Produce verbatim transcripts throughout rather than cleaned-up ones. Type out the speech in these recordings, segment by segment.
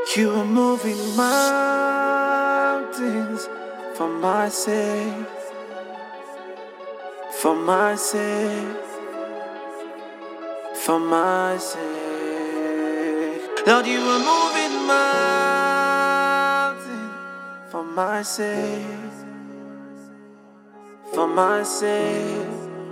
You are moving mountains for my sake, for my sake, for my sake. Lord, you are moving mountains for my sake, for my sake,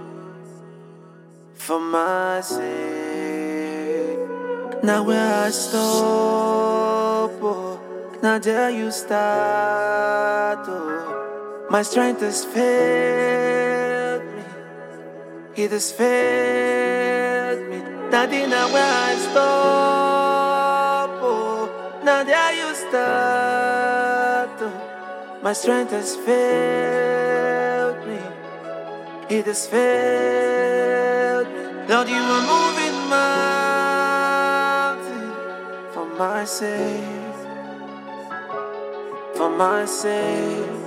for my sake. Now where I stop, oh, now there you start, oh. My strength has failed me, it has failed me. Daddy, now where I stop, oh, now there you start, oh. My strength has failed me, it has failed me. Lord, you are moving mountains for my sake, for my sake,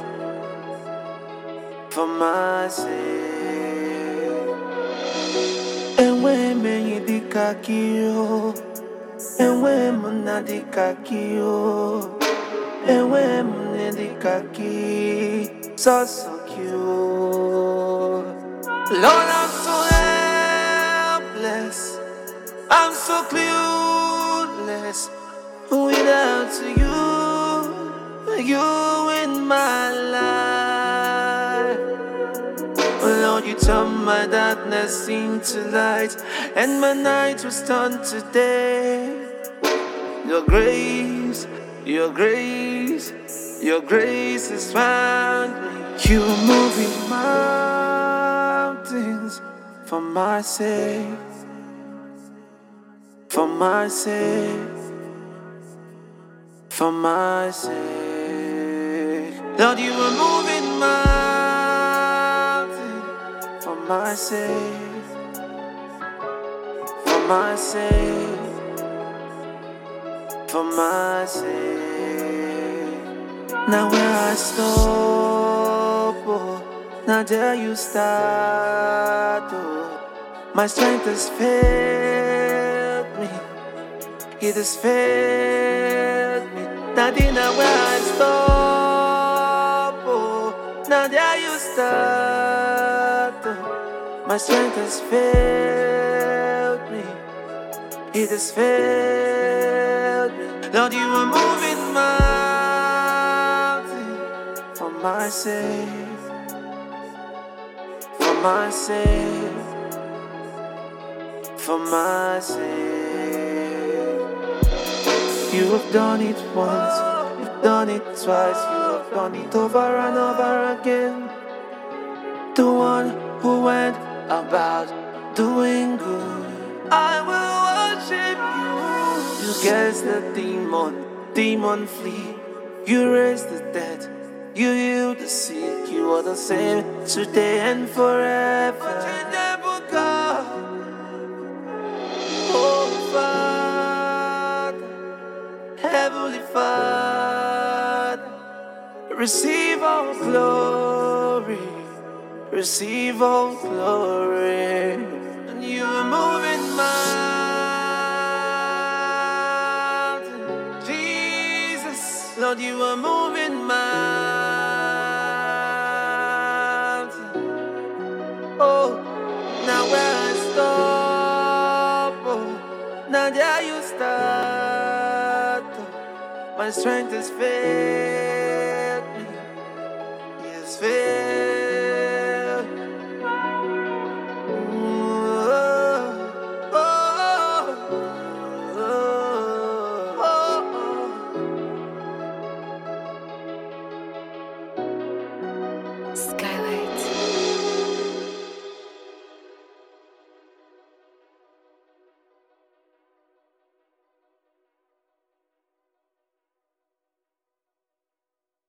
for my sake. And when me di kakio, and when me di kakio, and when me di kaki, so so cute. Lord, I'm so helpless, I'm so clueless without you, you in my life. Lord, you turn my darkness into light, and my night was turned to day. Your grace, your grace, your grace has found me. You are moving mountains for my sake, for my sake, for my sake. Lord, you are moving mountains for my sake, for my sake, for my sake. Now where I stop, oh, now there you start, oh. My strength has failed me, it has failed me. Daddy, now where I stop, oh, now there you start, oh. My strength has failed me, it has failed me. Lord, you are moving mountains for my sake, for my sake, for my sake. You have done it once, you've done it twice, you have done it over and over again. The one who went about doing good, I will worship you. You cast the demon, demon flee. You raise the dead, you heal the sick. You are the same today and forever. Unchangeable God, oh Father, Heavenly Father, receive all glory, receive all glory. And you are moving mountains, Jesus. Lord, you are moving mountains. Oh, now where I stop, oh, now there you start, oh. My strength has failed me, yes, failed.